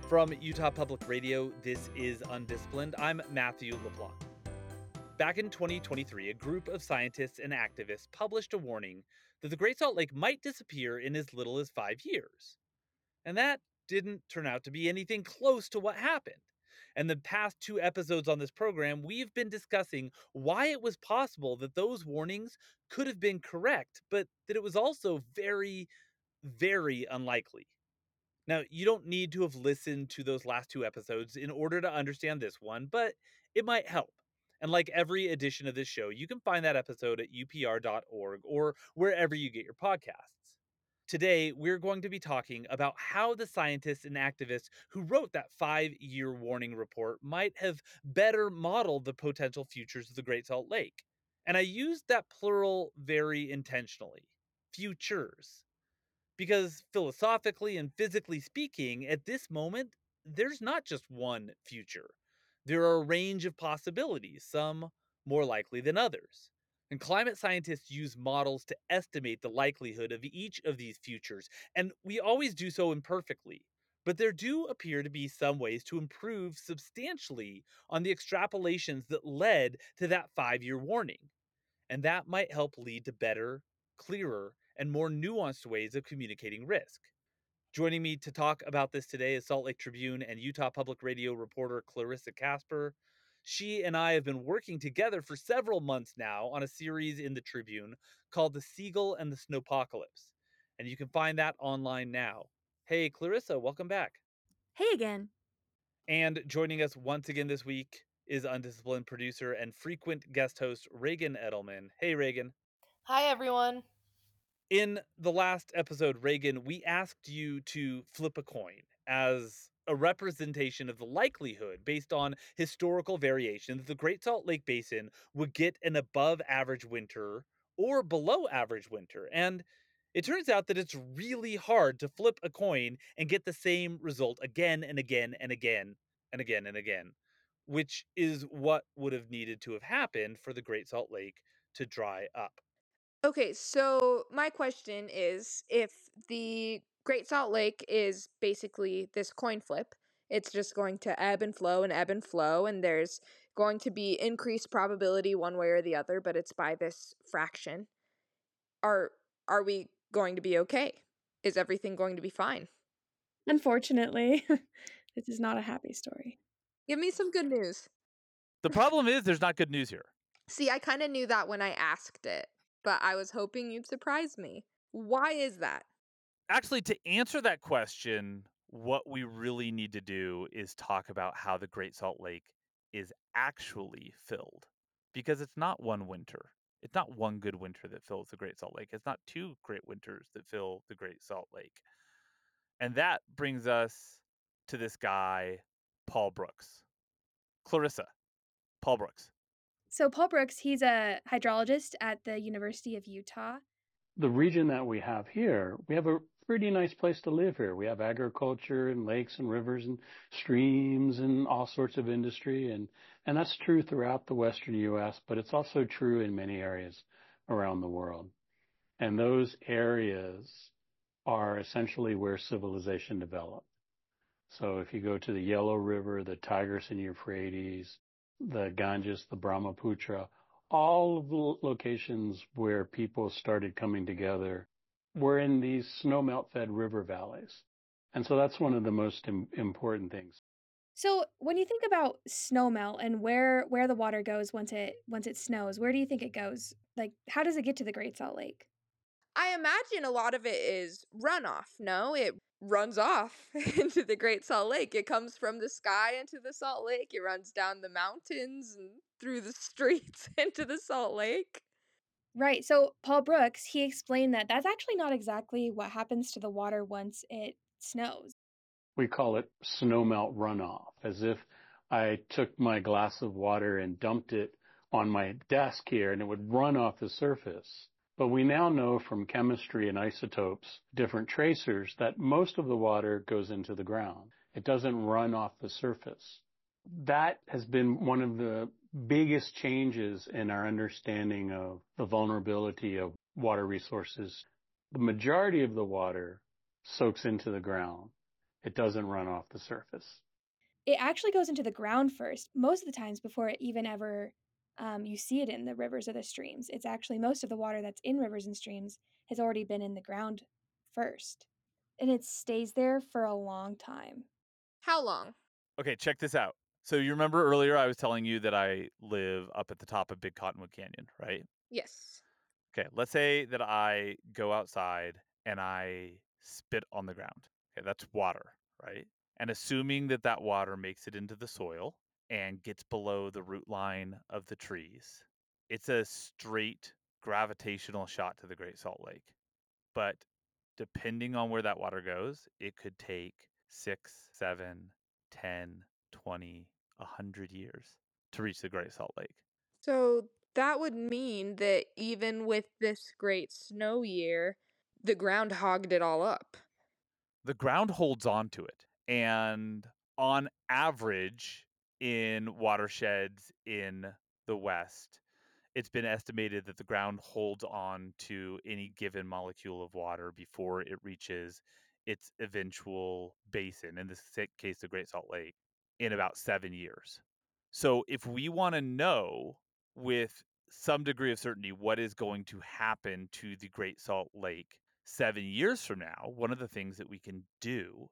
From Utah Public Radio, this is Undisciplined. I'm Matthew LeBlanc. Back in 2023, a group of scientists and activists published a warning that the Great Salt Lake might disappear in as little as 5 years. And that didn't turn out to be anything close to what happened. And the past 2 episodes on this program, we've been discussing why it was possible that those warnings could have been correct, but that it was also very, very unlikely. Now, you don't need to have listened to those last 2 episodes in order to understand this one, but it might help. And like every edition of this show, you can find that episode at upr.org or wherever you get your podcasts. Today, we're going to be talking about how the scientists and activists who wrote that 5-year warning report might have better modeled the potential futures of the Great Salt Lake. And I used that plural very intentionally. Futures. Because philosophically and physically speaking, at this moment, there's not just one future. There are a range of possibilities, some more likely than others. And climate scientists use models to estimate the likelihood of each of these futures, and we always do so imperfectly. But there do appear to be some ways to improve substantially on the extrapolations that led to that 5-year warning. And that might help lead to better, clearer, and more nuanced ways of communicating risk. Joining me to talk about this today is Salt Lake Tribune and Utah Public Radio reporter Clarissa Casper. She and I have been working together for several months now on a series in the Tribune called The Seagull and the Snowpocalypse, and you can find that online now. Hey, Clarissa, welcome back. Hey again. And joining us once again this week is Undisciplined producer and frequent guest host Reagan Edelman. Hey, Reagan. Hi, everyone. In the last episode, Reagan, we asked you to flip a coin as a representation of the likelihood based on historical variation that the Great Salt Lake Basin would get an above average winter or below average winter. And it turns out that it's really hard to flip a coin and get the same result again and again and again and again and again, which is what would have needed to have happened for the Great Salt Lake to dry up. Okay, so my question is, if the Great Salt Lake is basically this coin flip, it's just going to ebb and flow and ebb and flow, and there's going to be increased probability one way or the other, but it's by this fraction. Are we going to be okay? Is everything going to be fine? Unfortunately, this is not a happy story. Give me some good news. The problem is there's not good news here. See, I kind of knew that when I asked it, but I was hoping you'd surprise me. Why is that? Actually, to answer that question, what we really need to do is talk about how the Great Salt Lake is actually filled. Because it's not one winter. It's not one good winter that fills the Great Salt Lake. It's not 2 great winters that fill the Great Salt Lake. And that brings us to this guy, Paul Brooks. Clarissa, Paul Brooks. So Paul Brooks, he's a hydrologist at the University of Utah. The region that we have here, we have a pretty nice place to live here. We have agriculture and lakes and rivers and streams and all sorts of industry. And that's true throughout the Western U.S., but it's also true in many areas around the world. And those areas are essentially where civilization developed. So if you go to the Yellow River, the Tigris and Euphrates, the Ganges, the Brahmaputra, all of the locations where people started coming together were in these snowmelt-fed river valleys. And so that's one of the most important things. So when you think about snowmelt and where the water goes once it snows, where do you think it goes? Like, how does it get to the Great Salt Lake? I imagine a lot of it is runoff, no? It runs off into the Great Salt Lake. It comes from the sky into the Salt Lake. It runs down the mountains and through the streets into the Salt Lake. Right. So Paul Brooks, he explained that that's actually not exactly what happens to the water once it snows. We call it snowmelt runoff, as if I took my glass of water and dumped it on my desk here and it would run off the surface. But we now know from chemistry and isotopes, different tracers, that most of the water goes into the ground. It doesn't run off the surface. That has been one of the biggest changes in our understanding of the vulnerability of water resources. The majority of the water soaks into the ground. It doesn't run off the surface. It actually goes into the ground first, most of the times before it even ever you see it in the rivers or the streams. It's actually most of the water that's in rivers and streams has already been in the ground first. And it stays there for a long time. How long? Okay, check this out. So you remember earlier I was telling you that I live up at the top of Big Cottonwood Canyon, right? Yes. Okay, let's say that I go outside and I spit on the ground. Okay, that's water, right? And assuming that that water makes it into the soil and gets below the root line of the trees, it's a straight gravitational shot to the Great Salt Lake. But depending on where that water goes, it could take 6, 7, 10, 20, 100 years to reach the Great Salt Lake. So that would mean that even with this great snow year, the ground hogged it all up. The ground holds on to it. And on average, in watersheds in the West, it's been estimated that the ground holds on to any given molecule of water before it reaches its eventual basin, in this case, the Great Salt Lake, in about 7 years. So if we want to know with some degree of certainty what is going to happen to the Great Salt Lake 7 years from now, one of the things that we can do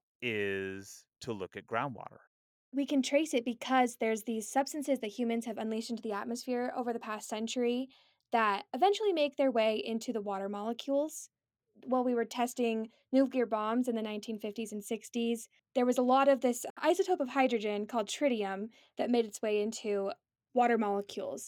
is to look at groundwater. We can trace it because there's these substances that humans have unleashed into the atmosphere over the past century that eventually make their way into the water molecules. While we were testing nuclear bombs in the 1950s and 60s, there was a lot of this isotope of hydrogen called tritium that made its way into water molecules.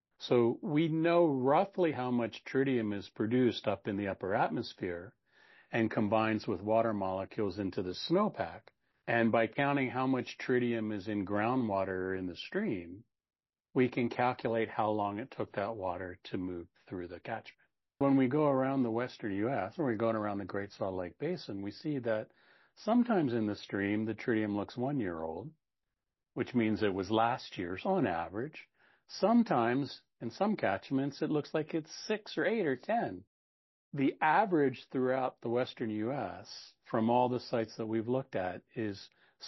So we know roughly how much tritium is produced up in the upper atmosphere and combines with water molecules into the snowpack. And by counting how much tritium is in groundwater in the stream, we can calculate how long it took that water to move through the catchment. When we go around the western U.S., or we're going around the Great Salt Lake Basin, we see that sometimes in the stream, the tritium looks 1 year old, which means it was last year's on average. Sometimes, in some catchments, it looks like it's 6 or 8 or 10. The average throughout the western U.S. from all the sites that we've looked at is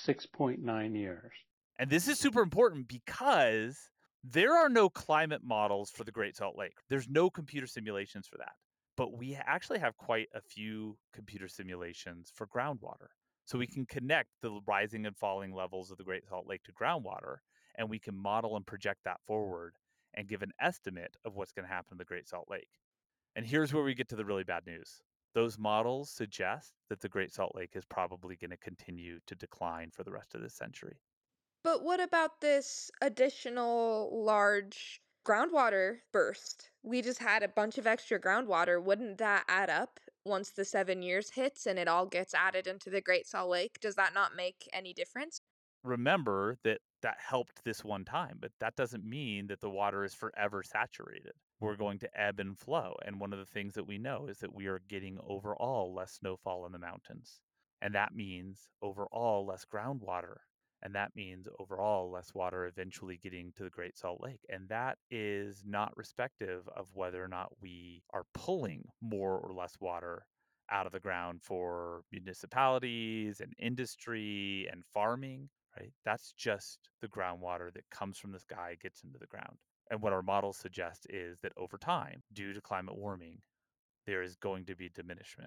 6.9 years. And this is super important because there are no climate models for the Great Salt Lake. There's no computer simulations for that. But we actually have quite a few computer simulations for groundwater. So we can connect the rising and falling levels of the Great Salt Lake to groundwater, and we can model and project that forward and give an estimate of what's going to happen to the Great Salt Lake. And here's where we get to the really bad news. Those models suggest that the Great Salt Lake is probably going to continue to decline for the rest of this century. But what about this additional large groundwater burst? We just had a bunch of extra groundwater. Wouldn't that add up once the 7 years hits and it all gets added into the Great Salt Lake? Does that not make any difference? Remember that that helped this one time, but that doesn't mean that the water is forever saturated. We're going to ebb and flow. And one of the things that we know is that we are getting overall less snowfall in the mountains. And that means overall less groundwater. And that means overall less water eventually getting to the Great Salt Lake. And that is not respective of whether or not we are pulling more or less water out of the ground for municipalities and industry and farming, right? That's just the groundwater that comes from the sky, gets into the ground. And what our models suggest is that over time, due to climate warming, there is going to be diminishment.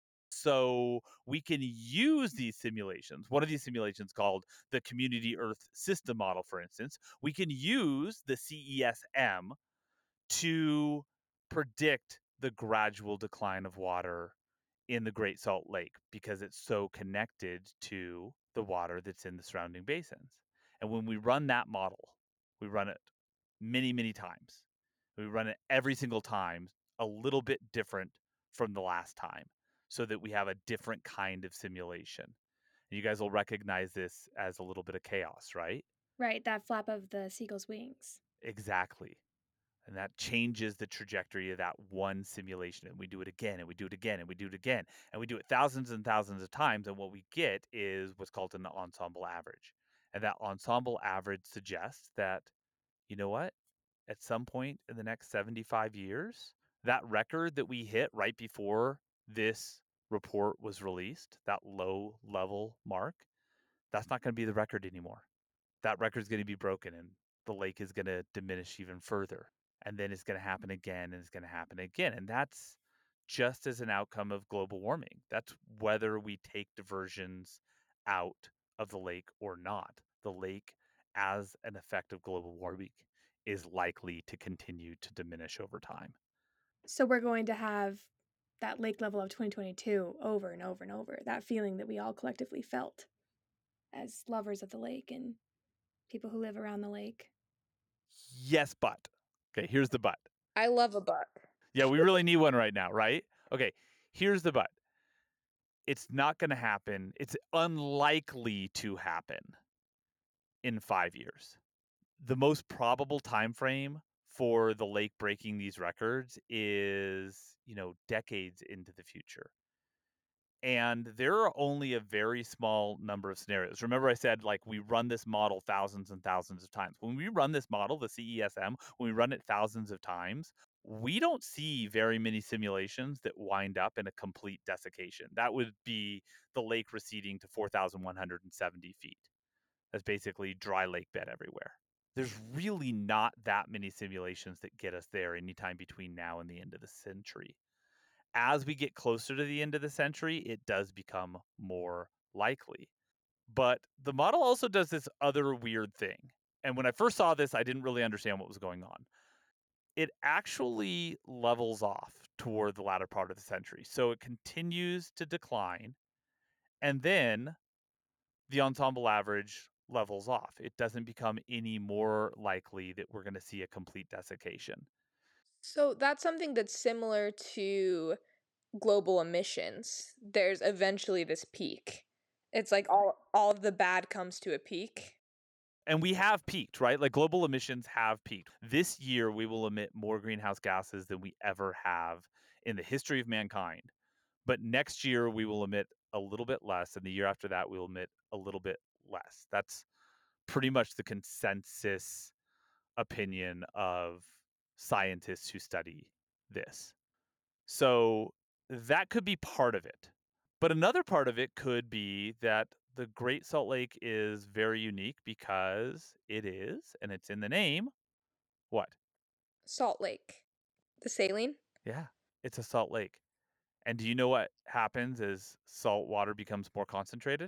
So we can use these simulations. One of these simulations called the Community Earth System Model, for instance, we can use the CESM to predict the gradual decline of water in the Great Salt Lake because it's so connected to the water that's in the surrounding basins. And when we run that model, we run it many, many times. We run it every single time a little bit different from the last time so that we have a different kind of simulation. And you guys will recognize this as a little bit of chaos, right? Right, that flap of the seagull's wings. Exactly. And that changes the trajectory of that one simulation. And we do it again, and we do it again, and we do it again. And we do it thousands and thousands of times. And what we get is what's called an ensemble average. And that ensemble average suggests that, you know what? At some point in the next 75 years, that record that we hit right before this report was released, that low level mark, that's not going to be the record anymore. That record is going to be broken and the lake is going to diminish even further. And then it's going to happen again and it's going to happen again. And that's just as an outcome of global warming. That's whether we take diversions out of the lake or not. The lake, as an effect of global warming, is likely to continue to diminish over time. So we're going to have that lake level of 2022 over and over and over, that feeling that we all collectively felt as lovers of the lake and people who live around the lake. Yes, but. Okay, here's the but. I love a but. Yeah, we really need one right now, right? Okay, here's the but. It's not going to happen. It's unlikely to happen in 5 years. The most probable time frame for the lake breaking these records is, decades into the future. And there are only a very small number of scenarios. Remember, I said, like, we run this model thousands and thousands of times. When we run this model, the CESM, when we run it thousands of times, we don't see very many simulations that wind up in a complete desiccation. That would be the lake receding to 4,170 feet. That's basically dry lake bed everywhere. There's really not that many simulations that get us there anytime between now and the end of the century. As we get closer to the end of the century, it does become more likely. But the model also does this other weird thing. And when I first saw this, I didn't really understand what was going on. It actually levels off toward the latter part of the century. So it continues to decline. And then the ensemble average levels off. It doesn't become any more likely that we're going to see a complete desiccation. So that's something that's similar to global emissions. There's eventually this peak. It's like all of the bad comes to a peak. And we have peaked, right? Like global emissions have peaked. This year, we will emit more greenhouse gases than we ever have in the history of mankind. But next year, we will emit a little bit less. And the year after that, we'll emit a little bit less. That's pretty much the consensus opinion of scientists who study this. So that could be part of it. But another part of it could be that the Great Salt Lake is very unique because it is, and it's in the name, what? Salt Lake. The saline? Yeah, it's a salt lake. And do you know what happens as salt water becomes more concentrated?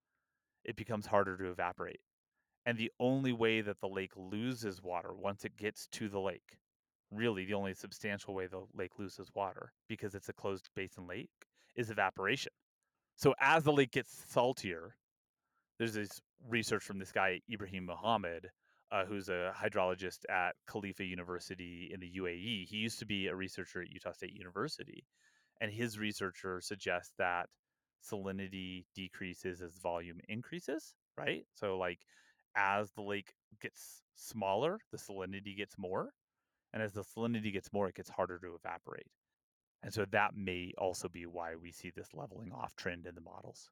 It becomes harder to evaporate. And the only way that the lake loses water once it gets to the lake, really the only substantial way the lake loses water, because it's a closed basin lake, is evaporation. So as the lake gets saltier, there's this research from this guy, Ibrahim Mohammed, who's a hydrologist at Khalifa University in the UAE. He used to be a researcher at Utah State University. And his researcher suggests that salinity decreases as volume increases, right? So, like, as the lake gets smaller, the salinity gets more. And as the salinity gets more, it gets harder to evaporate. And so that may also be why we see this leveling off trend in the models.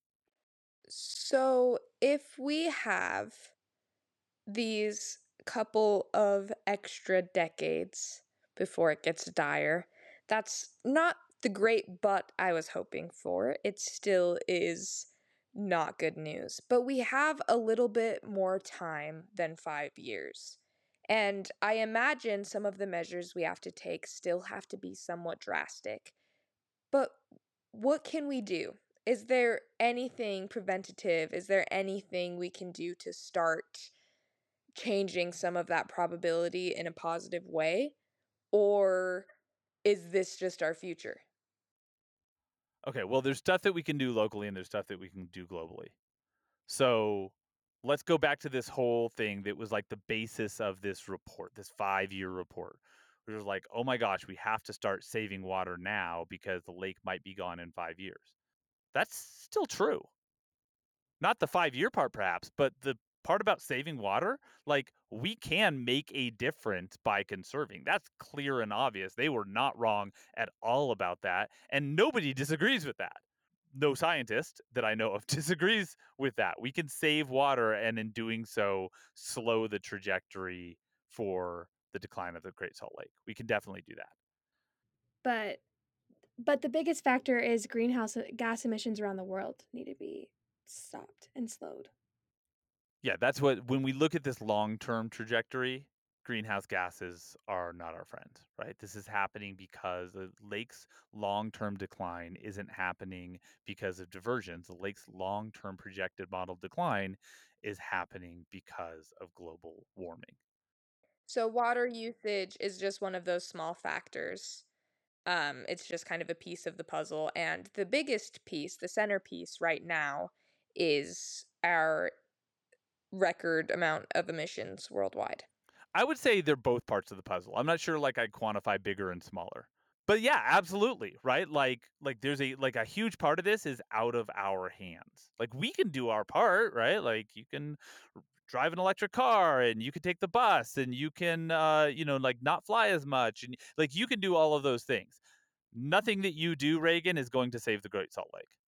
So if we have these couple of extra decades before it gets dire, that's not the great but I was hoping for. It still is not good news. But we have a little bit more time than 5 years. And I imagine some of the measures we have to take still have to be somewhat drastic. But what can we do? Is there anything preventative? Is there anything we can do to start changing some of that probability in a positive way? Or is this just our future? Okay, well, there's stuff that we can do locally and there's stuff that we can do globally. So let's go back to this whole thing that was like the basis of this report, this 5-year report. Which was like, oh my gosh, we have to start saving water now because the lake might be gone in 5 years. That's still true. Not the 5-year part, perhaps, but the part about saving water, like, we can make a difference by conserving. That's clear and obvious. They were not wrong at all about that. And nobody disagrees with that. No scientist that I know of disagrees with that. We can save water and in doing so slow the trajectory for the decline of the Great Salt Lake. We can definitely do that. But But the biggest factor is greenhouse gas emissions around the world need to be stopped and slowed. Yeah, that's when we look at this long-term trajectory, greenhouse gases are not our friend, right? This is happening because the lake's long-term decline isn't happening because of diversions. The lake's long-term projected model decline is happening because of global warming. So water usage is just one of those small factors. It's just kind of a piece of the puzzle. And the biggest piece, the centerpiece right now, is our record amount of emissions worldwide. I would say they're both parts of the puzzle. I'm not sure I'd quantify bigger and smaller. But yeah, absolutely, right? There's a huge part of this is out of our hands. Like we can do our part, right? Like you can drive an electric car and you can take the bus and you can not fly as much and like you can do all of those things. Nothing that you do, Reagan, is going to save the Great Salt Lake.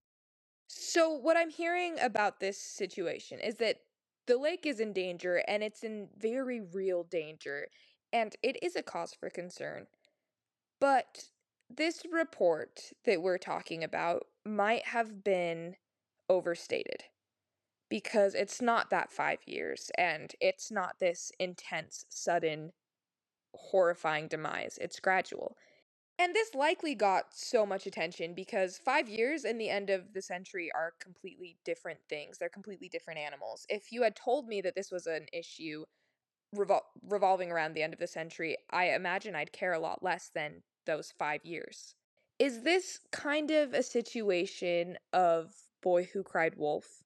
So, what I'm hearing about this situation is that the lake is in danger and it's in very real danger, and it is a cause for concern. But this report that we're talking about might have been overstated because it's not that 5 years and it's not this intense, sudden, horrifying demise. It's gradual. And this likely got so much attention because 5 years and the end of the century are completely different things. They're completely different animals. If you had told me that this was an issue revolving around the end of the century, I imagine I'd care a lot less than those 5 years. Is this kind of a situation of Boy Who Cried Wolf?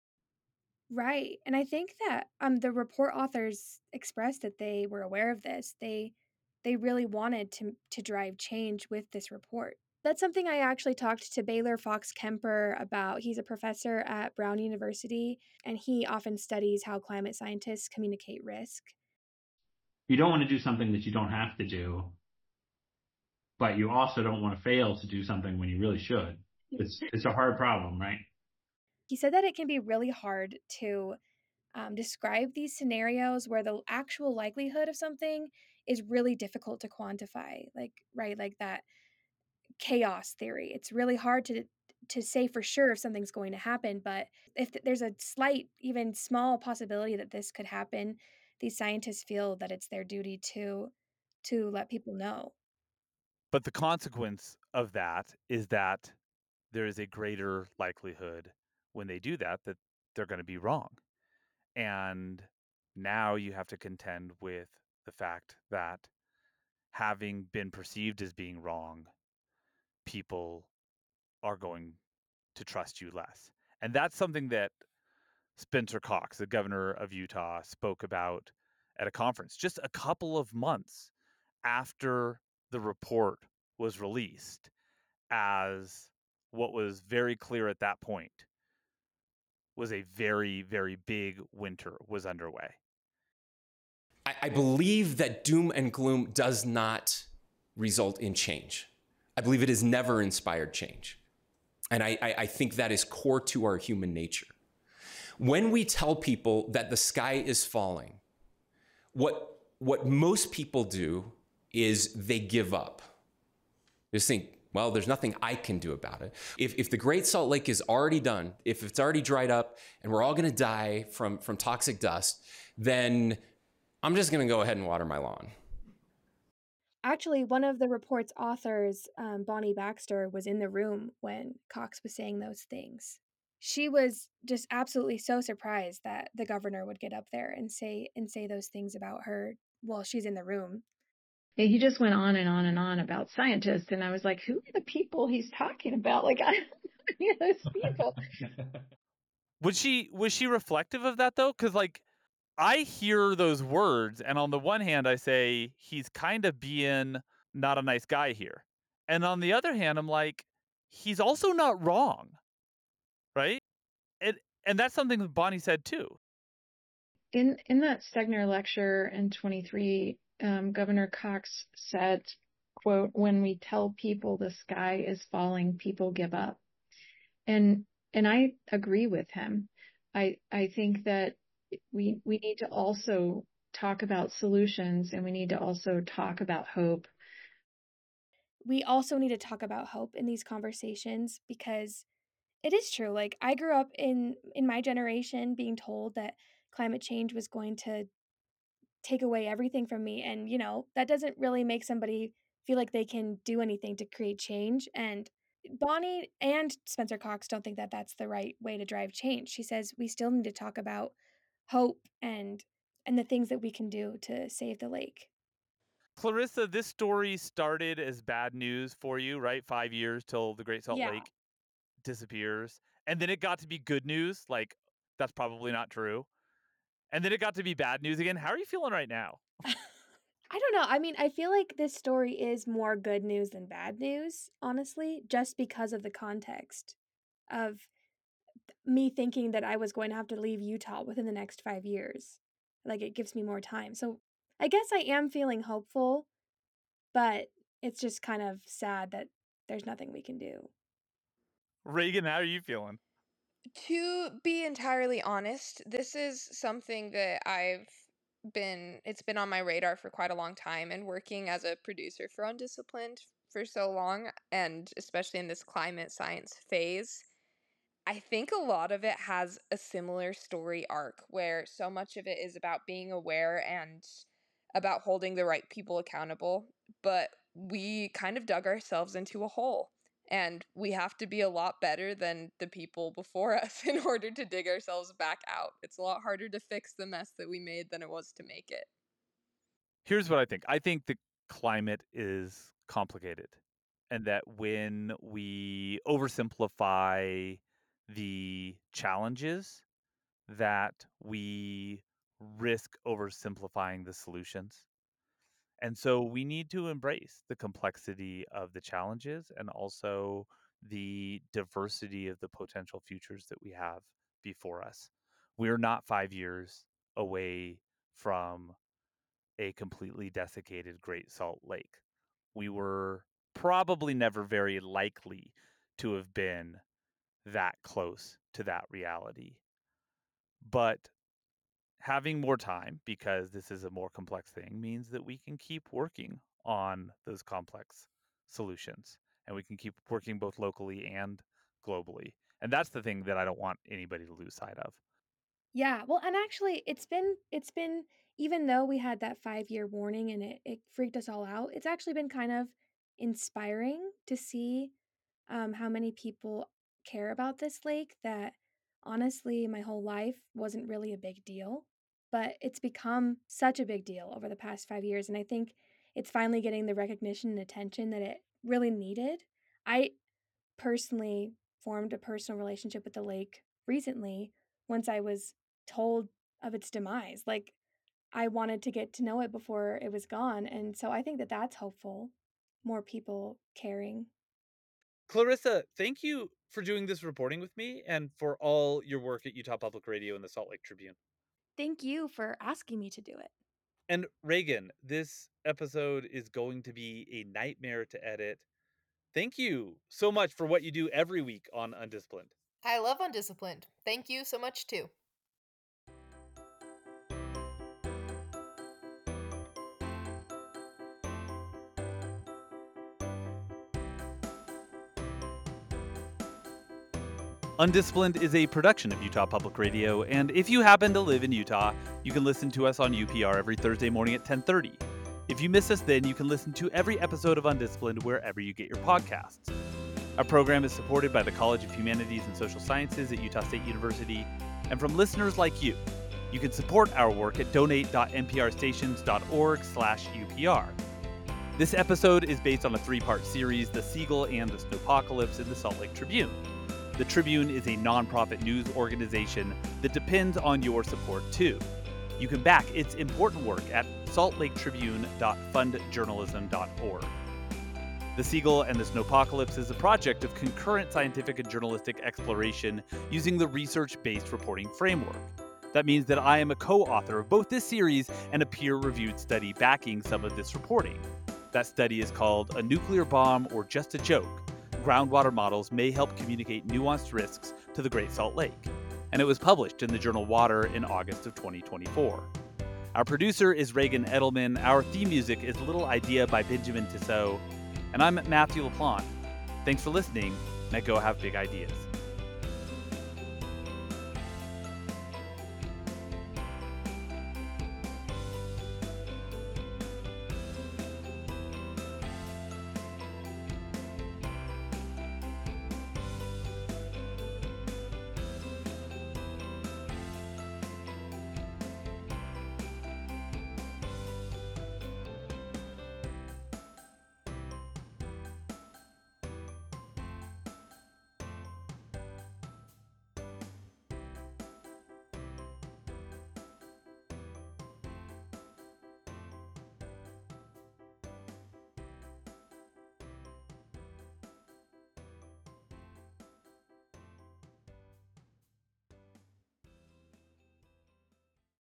Right. And I think that the report authors expressed that they were aware of this. They really wanted to drive change with this report. That's something I actually talked to Baylor Fox Kemper about. He's a professor at Brown University, and he often studies how climate scientists communicate risk. You don't want to do something that you don't have to do, but you also don't want to fail to do something when you really should. It's a hard problem, right? He said that it can be really hard to describe these scenarios where the actual likelihood of something is really difficult to quantify, like that chaos theory. It's really hard to say for sure if something's going to happen, but if there's a slight, even small possibility that this could happen, these scientists feel that it's their duty to let people know. But the consequence of that is that there is a greater likelihood when they do that they're going to be wrong. And now you have to contend with the fact that having been perceived as being wrong, people are going to trust you less. And that's something that Spencer Cox, the governor of Utah, spoke about at a conference just a couple of months after the report was released, as what was very clear at that point was a very, very big winter was underway. I believe that doom and gloom does not result in change. I believe it has never inspired change. And I think that is core to our human nature. When we tell people that the sky is falling, what most people do is they give up. They just think, well, there's nothing I can do about it. If the Great Salt Lake is already done, if it's already dried up and we're all gonna die from toxic dust, then I'm just gonna go ahead and water my lawn. Actually, one of the report's authors, Bonnie Baxter, was in the room when Cox was saying those things. She was just absolutely so surprised that the governor would get up there and say those things about her while she's in the room. He just went on and on and on about scientists, and I was like, who are the people he's talking about? Like, I don't know any of those people. Was she reflective of that though? Because I hear those words, and on the one hand, I say he's kind of being not a nice guy here, and on the other hand, I'm like, he's also not wrong, right? And that's something that Bonnie said too. In that Stegner lecture in 23, Governor Cox said, quote, "When we tell people the sky is falling, people give up." And I agree with him. I think that we need to also talk about solutions, and we need to also talk about hope. we also need to talk about hope in these conversations, because it is true. Like, I grew up in my generation being told that climate change was going to take away everything from me, and that doesn't really make somebody feel like they can do anything to create change. And Bonnie and Spencer Cox don't think that that's the right way to drive change. She says we still need to talk about hope and the things that we can do to save the lake. Clarissa, this story started as bad news for you, right? 5 years till the Great Salt Yeah. Lake disappears. And then it got to be good news. Like, that's probably not true. And then it got to be bad news again. How are you feeling right now? I don't know. I mean, I feel like this story is more good news than bad news, honestly, just because of the context of me thinking that I was going to have to leave Utah within the next 5 years. Like, it gives me more time. So I guess I am feeling hopeful, but it's just kind of sad that there's nothing we can do. Reagan, how are you feeling? To be entirely honest, this is something that it's been on my radar for quite a long time, and working as a producer for Undisciplined for so long, and especially in this climate science phase, I think a lot of it has a similar story arc where so much of it is about being aware and about holding the right people accountable, but we kind of dug ourselves into a hole. And we have to be a lot better than the people before us in order to dig ourselves back out. It's a lot harder to fix the mess that we made than it was to make it. Here's what I think. I think the climate is complicated, and that when we oversimplify the challenges, that we risk oversimplifying the solutions. And so we need to embrace the complexity of the challenges and also the diversity of the potential futures that we have before us. We're not 5 years away from a completely desiccated Great Salt Lake. We were probably never very likely to have been that close to that reality. But having more time, because this is a more complex thing, means that we can keep working on those complex solutions, and we can keep working both locally and globally. And that's the thing that I don't want anybody to lose sight of. Yeah, well, and actually it's been even though we had that 5-year warning and it freaked us all out, it's actually been kind of inspiring to see how many people care about this lake, that honestly my whole life wasn't really a big deal, but it's become such a big deal over the past 5 years, and I think it's finally getting the recognition and attention that it really needed. I personally formed a personal relationship with the lake recently once I was told of its demise. Like, I wanted to get to know it before it was gone, and so I think that that's hopeful. More people caring. Clarissa, thank you for doing this reporting with me and for all your work at Utah Public Radio and the Salt Lake Tribune. Thank you for asking me to do it. And Reagan, this episode is going to be a nightmare to edit. Thank you so much for what you do every week on Undisciplined. I love Undisciplined. Thank you so much, too. Undisciplined is a production of Utah Public Radio, and if you happen to live in Utah, you can listen to us on UPR every Thursday morning at 10:30. If you miss us then, you can listen to every episode of Undisciplined wherever you get your podcasts. Our program is supported by the College of Humanities and Social Sciences at Utah State University, and from listeners like you. You can support our work at donate.nprstations.org/UPR. This episode is based on a 3-part series, The Seagull and the Snowpocalypse in the Salt Lake Tribune. The Tribune is a nonprofit news organization that depends on your support too. You can back its important work at saltlaketribune.fundjournalism.org. The Seagull and the Snowpocalypse is a project of concurrent scientific and journalistic exploration using the research-based reporting framework. That means that I am a co-author of both this series and a peer-reviewed study backing some of this reporting. That study is called A Nuclear Bomb or Just a Joke? Groundwater Models May Help Communicate Nuanced Risks to the Great Salt Lake. And it was published in the journal Water in August of 2024. Our producer is Reagan Edelman. Our theme music is Little Idea by Benjamin Tissot. And I'm Matthew LaPlante. Thanks for listening, and go have big ideas.